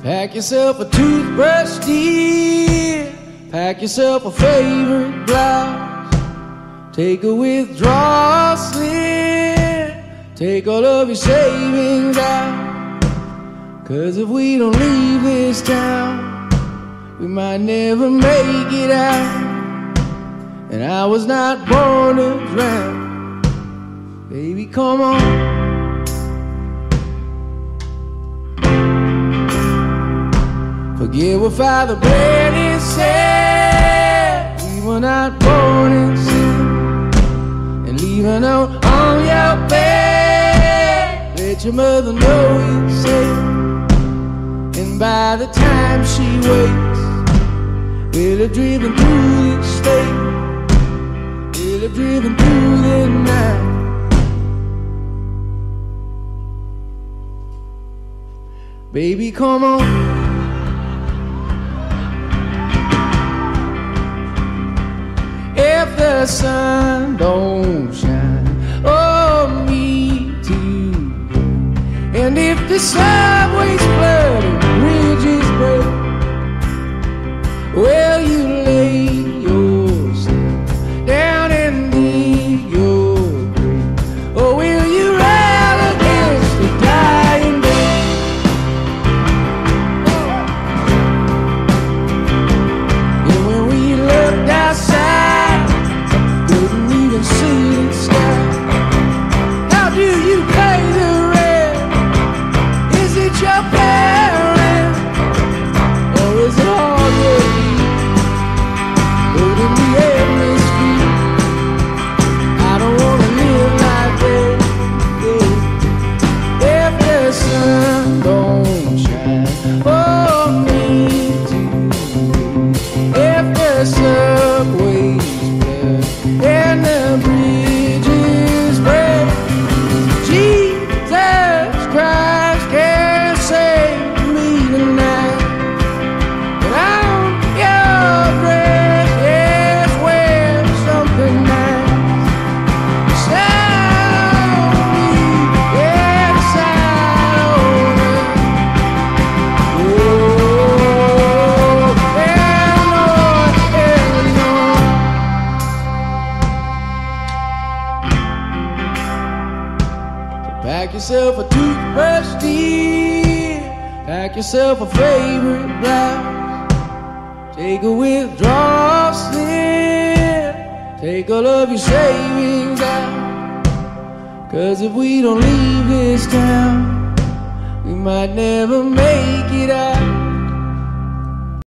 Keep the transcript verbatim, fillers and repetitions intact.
Pack yourself a toothbrush, dear. Pack yourself a favorite blouse. Take a withdrawal slip. Take all of your savings out. 'Cause if we don't leave this town, we might never make it out. And I was not born to drown. Baby, come on. Forget what Father Brady said. We were not born in sin. And leave a note on your bed. Let your mother know you're safe. And by the time she wakes, we'll have driven through this state. We'll have driven through the night. Baby, come on. If the sun don't shine on me today, and if the subway's flooded and bridges break, well, you lay yourself down and dig your grave, or will you rail against the dying day? And when we looked outside, couldn't even see the sky. How do you pay the rent? Is it your parent, or is it hard work? Put in the atmosphere. I don't wanna live like that. Yeah. If the sun don't shine for me today, if the subway's flooded and the bridges break, Jesus Christ can save me tonight. But on your dress, yes, wear something nice. Sign on me, yeah, sign on it. Oh, Illinois, Illinois. Pack yourself a toothbrush, dear. Pack yourself a favorite blouse. Take a withdrawal slip. Take all of your savings out. 'Cause if we don't leave this town, we might never make it out.